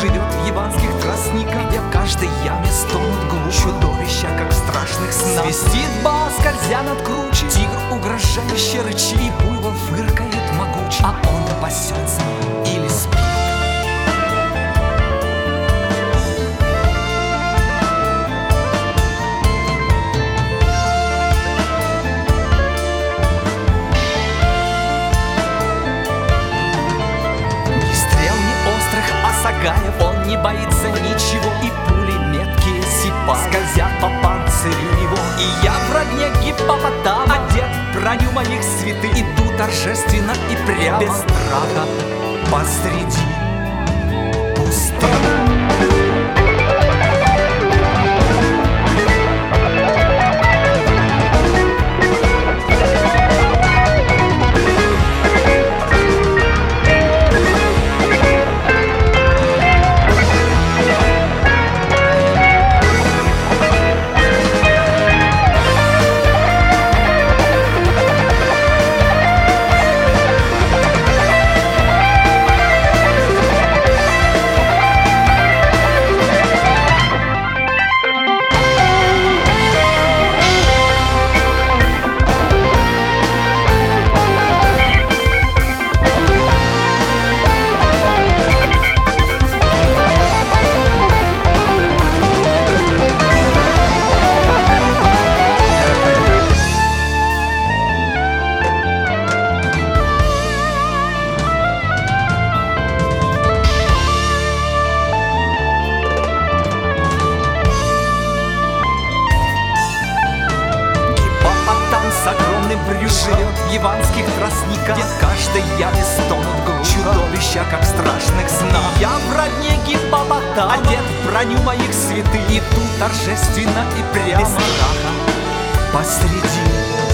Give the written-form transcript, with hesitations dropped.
живет в иванских тростниках, где в каждой яме стонут глухо чудовища, как в страшных снах. Свистит бас, скользя над кручей, тигр угрожающе рычит, и буйвол фыркает могучий, а он пасется или спит. Сагаев, он не боится ничего, и пули меткие сипают, скользят по панцирю его. И я в родне гиппопотама, одет в броню моих святых, иду торжественно и прямо, без страха, посреди пустыни. С огромным брюхом живет в иванских тростниках, где в каждой яме стонут глухо чудовища, как в страшных снах. Я в родне гиппопотама, одет в броню моих святых, иду торжественно и прямо, без страха, посреди